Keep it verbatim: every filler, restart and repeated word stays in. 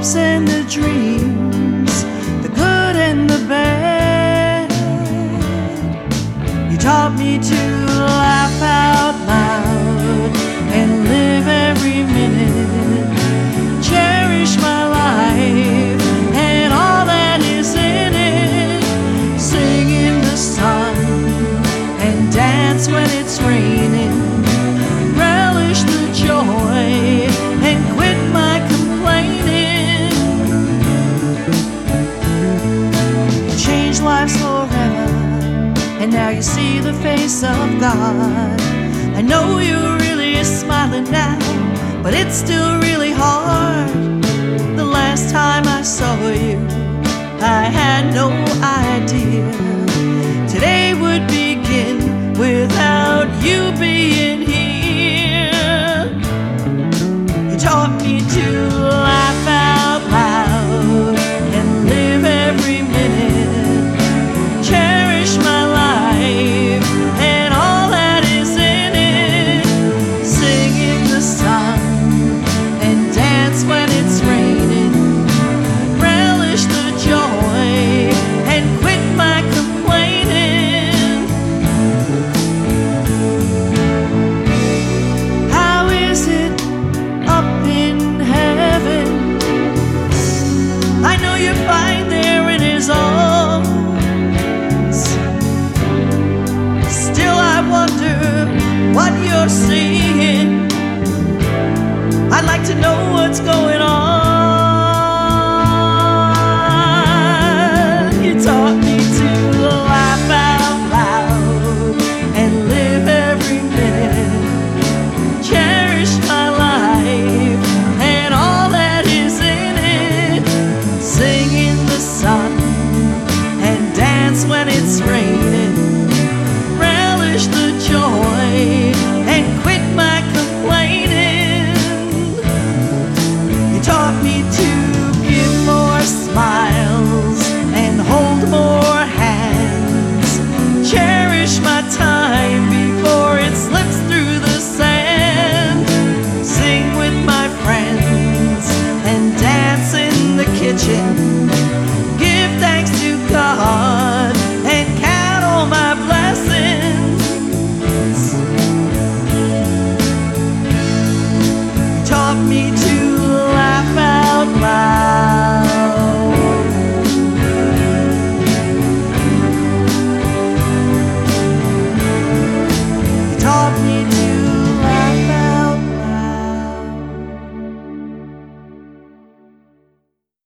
hopes and the dreams, the good and the bad. You taught me to laugh out loud and live every minute, cherish my life and all that is in it, sing in the sun and dance when it's raining, relish the joy and quit my complaining. You changed lives forever, and now you see the face of God. I know you're really smiling now, but it's still really hard. The last time I saw you, I had no idea today would begin without you being here. You taught me to laugh out loud and live every minute, cherish my life and all that is in it, sing in the sun and dance when it's raining, relish the joy and quit my complaining. How is it up in heaven? I know you're fine there in his arms. Still I wonder what you're seeing. I'd like to know what's going on. You taught me to laugh out loud and live every minute, cherish my life and all that is in it, sing in the sun and dance when it's raining, relish the joy and quit my complaining. You taught me to give more smiles and hold more hands, cherish my time before it slips through the sand, sing with my friends and dance in the kitchen, give thanks to God and count all my blessings. You taught me to